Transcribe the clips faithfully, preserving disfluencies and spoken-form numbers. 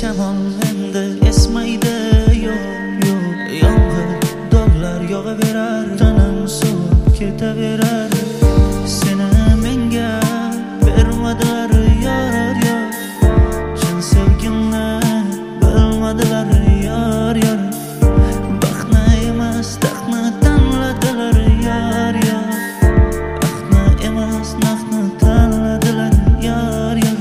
shamol endi esmaydi, yo'q yo'q. Yomg'ir dog'lar yog'averar, tanam sovib ketaverar. Seni menga bermadilar yor yor, chin sevgimni bilmadilar yor yor. Baxtni emas taxtni tanladilar yor yor, baxtni emas naqdni tanladilar yor yor.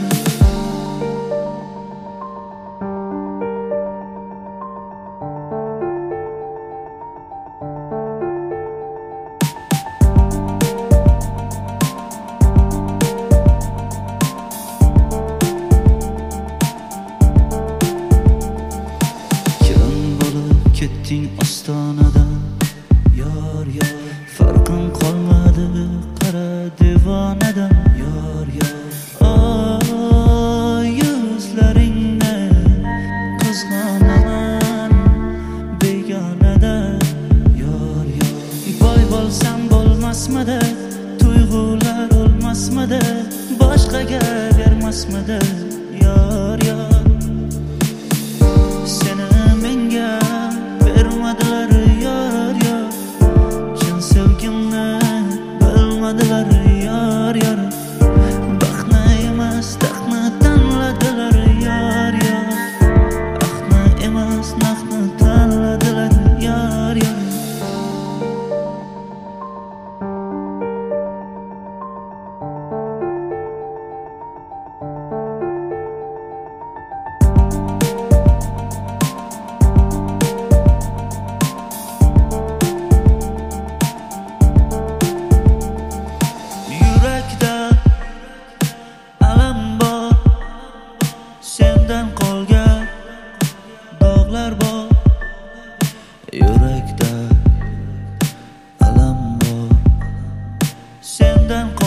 Ketting ostonadan yor yor, farqim qolmadi qara devonadan yor yor. Oy yuzlaringni qizg'onaman begonada yor yor. Boy bo'lsam bo'lmasmidi, tuyg'ular o'lmasmidi, boshqaga bermasmidi yor yor. Seni menga bermadilar yor yor, chin sevgimni bilmadilar yor yor. Baxtni emas taxtni tanladilar yor yor, baxtni emas naqdni tanladilar yor yor. Sendan qolgan dog'lar bor, yurakda alam bor. Sendan